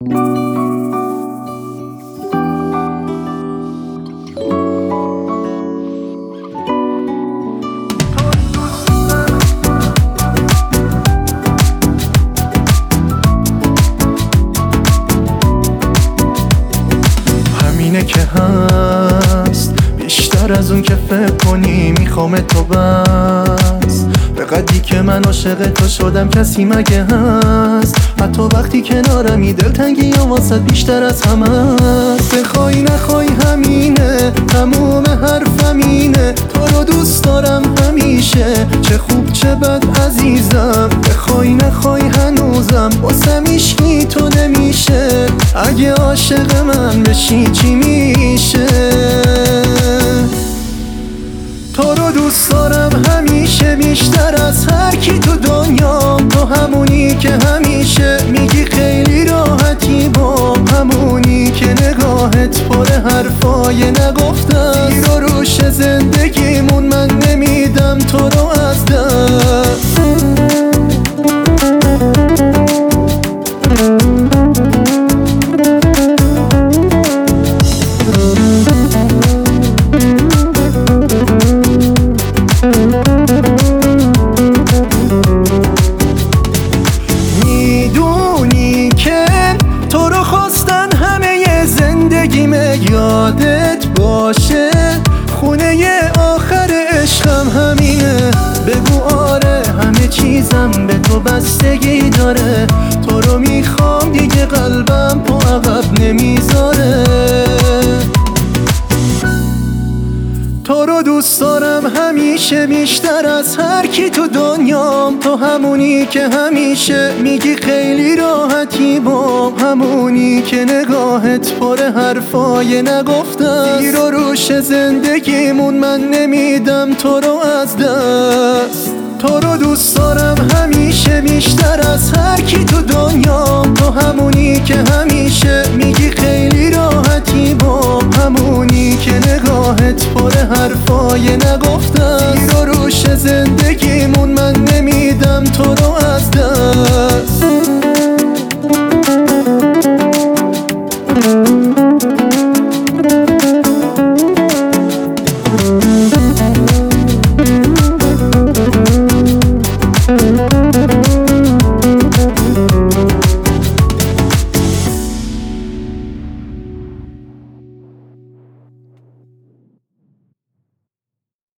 همینه که هست، بیشتر از اون که فکر کنی. میخوام تو بس به قدری که من عاشق تو شدم. کسی مگه هست حتی وقتی کنارمی؟ دلتنگی یا واسط بیشتر از همه است. بخوای نخوای همینه، تموم حرفم اینه. تو رو دوست دارم همیشه، چه خوب چه بد عزیزم. بخوای نخوای هنوزم واسم هیچکی تو نمیشه. اگه عاشق من بشی چی میشه؟ تو رو دوست دارم همیشه، بیشتر از هر کی تو دنیام. تو همونی که همیشه میگی خیلی راحتی با همونی که نگاهت پر حرفای نگفتم. زیر و روش زندگیمون من نمیدم تو رو از دست. یادت باشه خونه آخر عشقم همینه. بگو آره همه چیزم به تو بستگی داره. تو رو میخوام دیگه قلبم پا عقب نمیذاره. تو رو دوست دارم همیشه، بیشتر از هر کی تو دنیام. تو همونی که همیشه میگی خیلی راحتی با همونی که نگاهت پر حرفای نگفتم. زیر و روش زندگیمون من نمیدم تو رو از دست. تو رو دوست دارم همیشه، بیشتر از هر کی تو دنیام. تو همونی که همیشه میگی خیلی راحتی با همونی که نگاهت پر حرفای نگفتم. زیر و روش زندگیمون